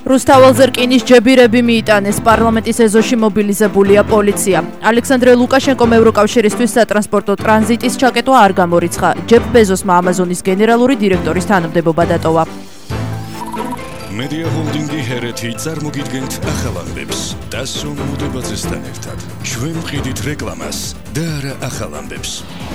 რუსთაველზე რკინის ჯებირები მიიტანეს პარლამენტის ეზოში მობილიზებულია პოლიცია. ალექსანდრე ლუკაშენკომ ევროკავშირისთვის სატრანსპორტო ტრანზიტის ჩაკეტვა არ გამორიცხა. ჯეფ ბეზოსმა ამაზონის გენერალური დირექტორის თანამდებობა დატოვა. მედია ჰოლდინგი ჰერეთი წარმოგიდგენთ ახალ ამბებს. დასვენ მოდებაძესთან ერთად. ჩვენ ვყიდით რეკლამას და არა ახალ ამბებს.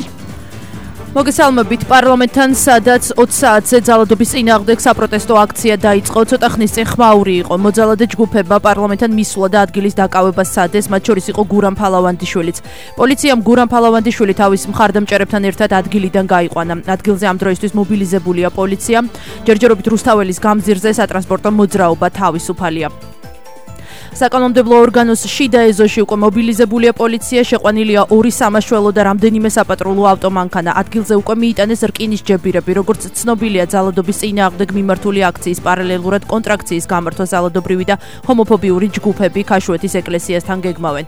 მოგესალმებით პარლამენტთან, სადაც 20 საათზე ძალადობის წინააღმდეგ საპროტესტო აქცია დაიწყო. ცოტა ხნის წინ ხმაური იყო. მოძალადე ჯგუფებმა პარლამენტთან მისვლა და ადგილის დაკავებას სცადეს, მათ შორის იყო გურამ ფალავანდიშვილიც. პოლიციამ გურამ ფალავანდიშვილი თავის მხარდამჭერებთან ერთად ადგილიდან გაიყვანა. ადგილზე ამ დროისთვის მობილიზებულია პოლიცია. ჯერჯერობით რუსთაველის გამზირზე სატრანსპორტო მოძრაობა თავისუფალია. საკანონმდებლო ორგანოს შიდა ეზოში უკვე მობილიზებულია პოლიცია, შეყვანილია 2 სამაშველო და რამდენიმე საპატრულო ავტომანქანა. ადგილზე უკვე მიიტანეს რკინის ჯებირები, როგორც ცნობილია ძალადობის წინააღმდეგ მიმართული აქციის პარალელურად კონტრაქციის გამართვა ძალადობრივი და ჰომოფობიური ჯგუფები ქაშვეთის ეკლესიასთან გეგმავენ.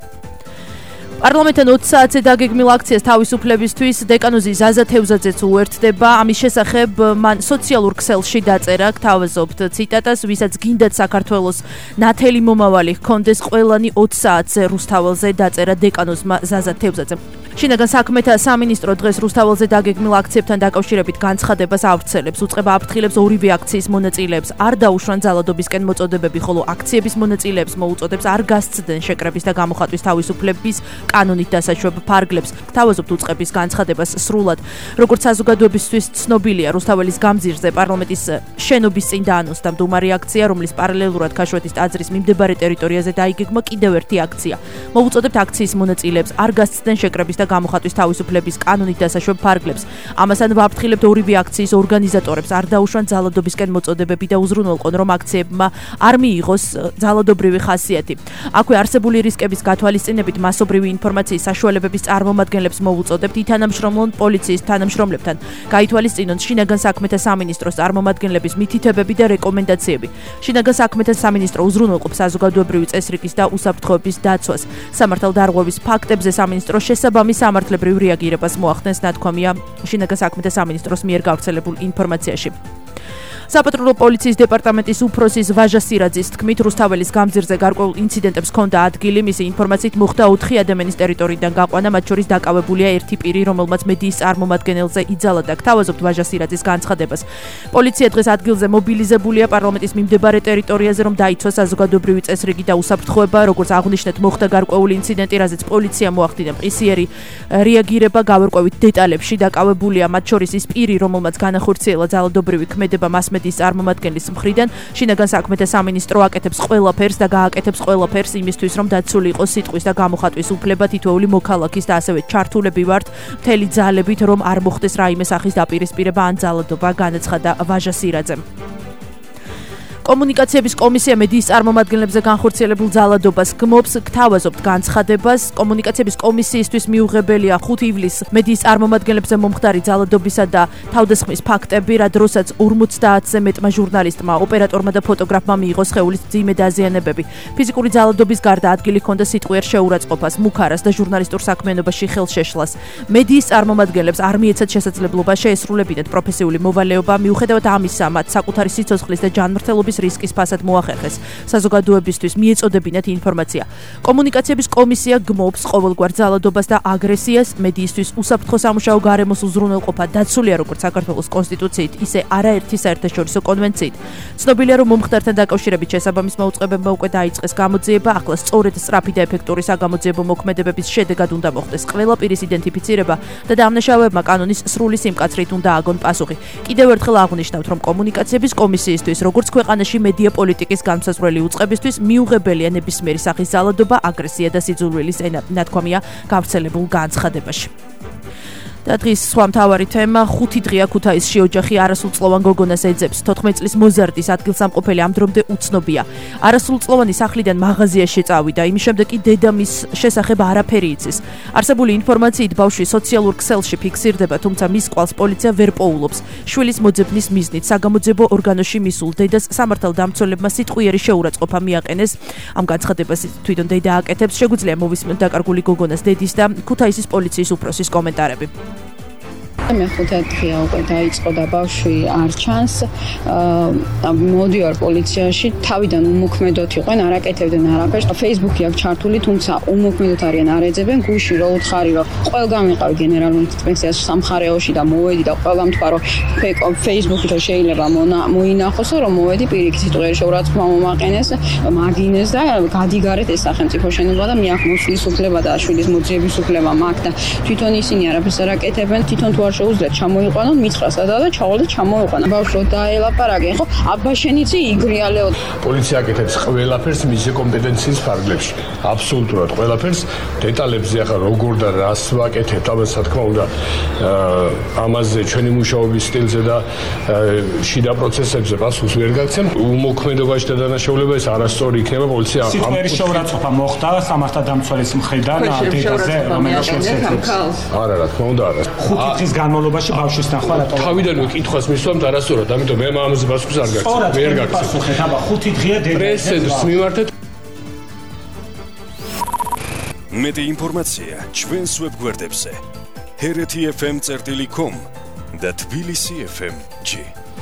პარლამენტთან 20 საათზე დაგეგმილ აქციას თავისუფლებისთვის დეკანოზი ზაზა თევზაძეც უერთდება. ამის შესახებ მან სოციალურ ქსელში დაწერა, გთავაზობთ ციტატას, ვისაც გინდათ საქართველოს ნათელი მომავალი ჰქონდეს, ყველანი 20 საათზე რუსთაველზე, დაწერა დეკანოზმა ზაზა თევზაძემ. შინაგან საქმეთა სამინისტრო დღეს რუსთაველზე დაგეგმილ აქციებთან დაკავშირებით განცხადებას ავრცელებს. უწყება აფრთხილებს ორივე აქციის მონაწილეებს არ დაუშვან ძალადობისკენ მოწოდებები, ხოლო აქციების მონაწილეებს მოუწოდებს არ გასცდნენ შეკრების და გამოხატვის თავისუფლების კანონით დასაშვებ ფარგლებს. გთავაზობთ უწყების განცხადებას სრულად. როგორც საზოგადოებისთვის ცნობილია, რუსთაველის გამზირზე პარლამენტის შენობის წინ დაანონსდა მდუმარი აქცია, რომლის პარალელურად ქაშვეთის ტაძრის მიმდებარე ტერიტორიაზე დაიგეგმა კიდევ ერთი აქცია. მოუწოდებთ აქციის მონაწილეებს არ გასცდნენ შეკრების და გამოხატვის თავისუფლების კანონით დასაშვებ ფარგლებს. ამასთან ვაფრთხილებთ ორივე აქციის ორგანიზატორებს არ დაუშვან ძალადობისკენ მოწოდებები და უზრუნველყონ, რომ აქციებმა არ მიიღოს ძალადობრივი ხასიათი. აქვე არსებული რისკების გათვალისწინებით მასობრივი ინფორმაციის საშუალებების წარმომადგენლებს მოუწოდებთ ითანამშრომლონ პოლიციის თანამშრომლებთან, გაითვალისწინონ შინაგან საქმეთა სამინისტროს წარმომადგენლების მითითებები და რეკომენდაციები. შინაგან საქმეთა სამინისტრო უზრუნველყოფს საზოგადოებრივი წესრიგის და უსაფრთხოების დაცვას. სამართალდარღვევის ფაქტებზე სამინისტრო შესაბამის სამართლებრივ რეაგირებას მოახდენს, ნათქვამია შინაგან საქმეთა სამინისტროს მიერ გავრცელებულ ინფორმაციაში. საპატრულო პოლიციის დეპარტამენტის უფროსის ვაჟა სირაძის თქმით, რუსთაველის გამზირზე გარკვეულ ინციდენტებს ჰქონდა ადგილი. მისი ინფორმაციით მოხდა 4 ადამიანის ტერიტორიიდან გაყვანა, მათ შორის დაკავებულია ერთი პირი, რომელმაც მედიის წარმომადგენელზე იძალა და გთავაზობთ ვაჟა სირაძის განცხადებას. პოლიცია დღეს ადგილზე მობილიზებულია პარლამენტის მიმდებარე ტერიტორიაზე, რომ დაიცვას საზოგადოებრივი წესრიგი და უსაფრთხოება. როგორც აღნიშნეთ, მოხდა გარკვეული ინციდენტი, რაზეც პოლიცია მოახდინა მყისიერი რეაგირება. გავერკვევით დეტალებში, დაკავებულია მათ შორის ის პირი, რომელმაც განახორციელა ძალადობრივი ქმედება მასმედიის წარმომადგენლის მხრიდან. შინაგან საქმეთა სამინისტრო აკეთებს ყველაფერს და გააკეთებს ყველაფერს იმისთვის, რომ დაცული იყოს სიტყვის და გამოხატვის უფლება თითოეული მოქალაქის და ასევე ჩართულები ვართ მთელი ძალებით, რომ არ მოხდეს რაიმე სახის დაპირისპირება ან ძალადობა, განაცხადა ვაჟა სირაძემ. კომუნიკაციების კომისია მედიის წარმომადგენლებზე განხორციელებულ ძალადობას გმობს, გთავაზობთ განცხადებას. კომუნიკაციების კომისიისთვის მიუღებელია 5 ივლისს მედიის წარმომადგენლებზე მომხდარი ძალადობისა და თავდასხმის ფაქტები, რა დროსაც 50-ზე მეტმა ჟურნალისტმა, ოპერატორმა და ფოტოგრაფმა მიიღო სხეულის მძიმე დაზიანებები. ფიზიკური ძალადობის გარდა ადგილი ჰქონდა სიტყვიერ შეურაცხყოფას, მუქარას და ჟურნალისტურ საქმიანობაში ხელშეშლას. მედიის წარმომადგენლებს არ მიეცათ შესაძლებლობა შეესრულებინათ პროფესიული მოვალეობა, მიუხედავად ამისა, მათ საკუთარი სიცოცხლის და ჯანმრთელობის რისკის ფასად მოახერხეს საზოგადოებისთვის მიეწოდებინათ ინფორმაცია. კომუნიკაციების კომისია გმობს ყოველგვარ ძალადობას და აგრესიას. მედიისთვის უსაფრთხო სამუშაო გარემოს უზრუნველყოფა დაცულია როგორც საქართველოს კონსტიტუციით, ისე არაერთი საერთაშორისო კონვენციით. ცნობილია, რომ მომხდართან დაკავშირებით შესაბამის მოუწყებებმა უკვე დაიწყეს გამოძიება. ახლა სწორედ სწრაფი და ეფექტური საგამოძიებო მოქმედებების შედეგად უნდა მოხდეს ყველა პირის იდენტიფიცირება და დამნაშავეებმა კანონის სრული სიმკაცრით უნდა აგონ პასუხი. კიდევ ერთხელ აღნიშნავთ, რომ კომუნიკაციების კომისიისთვის, როგორც ქვეყანაში მედია პოლიტიკის განმსაზღვრელი უწყებისთვის მიუღებელია ნებისმიერი სახის ძალადობა, აგრესია და სიძულვილის ენა, ნათქვამია გავრცელებულ განცხადებაში. და დღის სხვა მთავარი თემა 5 დღეა ქუთაისში ოჯახი არასრულწლოვან გოგონას ეძებს. 14 წლის მოზარდის ადგილსამყოფელი ამ დრომდე უცნობია. არასრულწლოვანი სახლიდან მაღაზიაში წავიდა, იმის შემდეგ კი დედამის შესახებ არაფერი იცის. არსებული ინფორმაციით ბავშვი სოციალურ ქსელში ფიქსირდება, თუმცა მის კვალს პოლიცია ვერ პოულობს. შვილის მოძებნის მიზნით საგამოძიებო ორგანოში მისულ დედას სამართალდამცველებმა სიტყვიერი შეურაცხყოფა მიაყენეს. ამ განცხადებას თვითონ დედა აკეთებს. შეგვიძლია მოვისმენთ დაკარგული გოგონას დედის და ქუთაისის პოლიციის უფროსის კომენტარები. მე-5 დღეა უკვე დაიწყო და ბავშვი არ ჩანს. მოდივარ პოლიციაში, თავიდან უმოქმედოთ იყვნენ, არ აკეთებდნენ არაფერს. Facebook-ი აქვს ჩართული, თუმცა უმოქმედოთ არიან, არ ეძებენ. გუშინ რო უთხარი, რომ ყველგან ვიყავი გენერალური ინსპექციაში სამხარეოში და მოვედი და ყველგან თქვა, რომ Facebook-ით შეიძლება მოინახოსო, რომ მოვედი პირიქით სიტყვიერში რა თქმა მომაყენეს, მაგინეს და გადიგარეთ ეს სახელმწიფო შენობა და მე აქ მოსვლის უფლება და შვილის მოძიების უფლება მაქვს და თვითონ ისინი არაფერს არ აკეთებენ, თვითონ თუ არ შეუძლიათ ჩამოიყვანონ, მითხრა სადაა და ჩავალ და ჩამოიყვანა. ბავშვო დაელაპარაკე, ხო? აბაშენიცი იგრიალეო. პოლიცია აკეთებს ყველაფერს მისი კომპეტენციის ფარგლებში. აბსოლუტურად ყველაფერს, დეტალებზე ახლა როგორ და რას ვაკეთებთ, ამას რა თქმა უნდა, ამაზე ჩვენი მუშაობის სტილზე და შიდა პროცესებზე პასუხს ვერ გაგცემ. უმოქმედობაში და დანაშაულება ეს არასწორი იქნება პოლიცია. სიტყვიერი შეურაცხყოფა მოხდა სამართალდამცველის მხრიდან დედაზე, რომელიც შეეცდებს. არა, რა თქმა უნდა, არა. 5 დღის განმავლობაში ბავშვის ნახვა რატო? თავიდანვე კითხვას მისვამთ არასწორად, ამიტომ მე ამაზე პასუხს არ გაგცემ. ვერ გაგცემ. პასუხეთ, აბა 5 დღეა დედაზე. პრესედს მიმართეთ. მეტი ინფორმაცია ჩვენს ვებგვერდებზე hrt.fm.com და tbilisi.fm.g.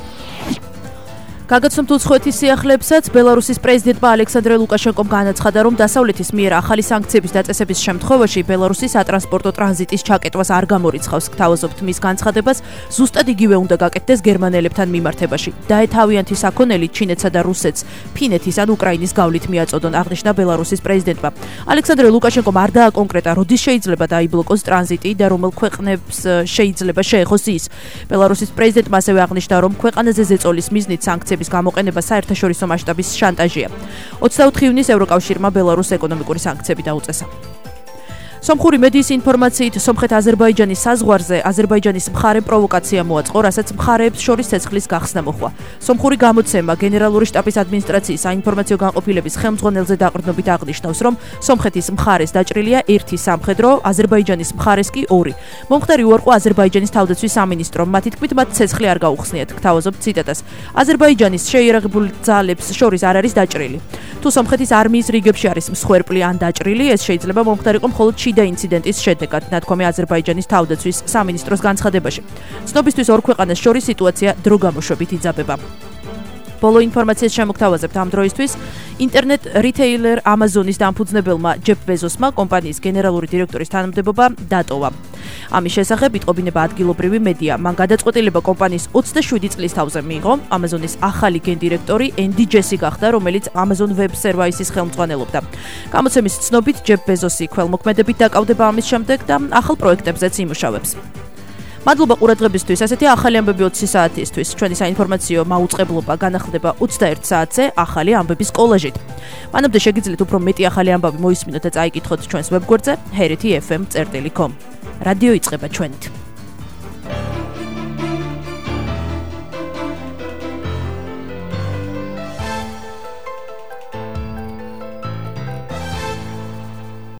გაგაცნობთ უცხოეთის სიახლეებსაც, ბელარუსის პრეზიდენტმა ალექსანდრე ლუკაშენკომ განაცხადა, რომ დასავლეთის მიერ ახალი სანქციების დაწესების შემთხვევაში ბელარუსის სატრანსპორტო ტრანზიტის ჩაკეტვას არ გამორიცხავს. გთავაზობთ მის განცხადებას, ზუსტად იგივე უნდა გაკეთდეს გერმანელებთან მიმართებაში. დაეთავიანთი საქონელი ჩინეთსა და რუსეთს ფინეთის ან უკრაინის გავლით მიაწოდონ, აღნიშნა ბელარუსის პრეზიდენტმა. ალექსანდრე ლუკაშენკომ არ დააკონკრეტა, როდის შეიძლება დაიბლოკოს ტრანზიტი და რომელ ქვეყნებს შეიძლება შეეხოს ის. ბელარუსის პრეზიდენტმა ასევე აღნიშნა, რომ ქვეყანაზე ზეწოლის მიზნით სანქციების გამოყენება საერთაშორისო მასშტაბის შანტაჟია. 24 ივნისს ევროკავშირმა ბელარუსს ეკონომიკური სანქციები დაუწესა. სომხური მედიის ინფორმაციით, სომხეთ-აზერბაიჯანის საზღვარზე აზერბაიჯანის მხარე პროვოკაცია მოაწყო, რასაც მხარეებს შორის ცეცხლის გახსნა მოჰყვა. სომხური გამოცემა გენერალური შტაბის ადმინისტრაციის საინფორმაციო განყოფილების ხელმძღვანელზე დაყრდნობით აღნიშნავს, რომ სომხეთის მხარეს დაჭრილია 1 სამხედრო, აზერბაიჯანის მხარეს კი 2. მომხდარი უარყო აზერბაიჯანის თავდაცვის სამინისტრომ, მათი თქმით, მათ ცეცხლი არ გაუხსნიათ. გთავაზობთ ციტატას. აზერბაიჯანის შეიარაღებული ძალებს შორის არ არის დაჭრილი. თუ სომხეთის არმიის რიგებში არის მსხვერპლი ან დაჭრილი, ეს შეიძლება მომხდარიყო მხოლოდ შიდა ინციდენტის შედეგად, ნათქვამი აზერბაიჯანის თავდაცვის სამინისტროს განცხადებაში. ცნობისთვის ორ ქვეყანას შორის სიტუაცია დრო გამოშვებით იძაბება. ბოლო ინფორმაციას შემოგთავაზებთ ამ დროისთვის. ინტერნეტ რიტეილერ Amazon-ის დამფუძნებელმა ჯეფ ბეზოსმა კომპანიის გენერალური დირექტორის თანამდებობა დატოვა. ამის შესახებ იტყობინება ადგილობრივი მედია. მან გადაწყვეტილება კომპანიის 27 წლის თავზე მიიღო. Amazon-ის ახალი გენდირექტორი ენდი ჯესი გახდა, რომელიც Amazon Web Services-ის ხელმძღვანელობდა. გამოცემის ცნობით, ჯეფ ბეზოსი ქველმოქმედებით დაკავდება ამის შემდეგ და ახალ პროექტებზეც იმუშავებს. მადლობა ყურადღებისთვის. ასეთი ახალი ამბები 20 საათისთვის. ჩვენი საინფორმაციო მაუწყებლობა განახლდება 21 საათზე ახალი ამბების კოლაჟით. მანამდე შეგიძლიათ უფრო მეტი ახალი ამბები მოისმინოთ და წაიკითხოთ ჩვენს ვებგვერდზე hrt.fm.com. რადიო იწყება ჩვენით.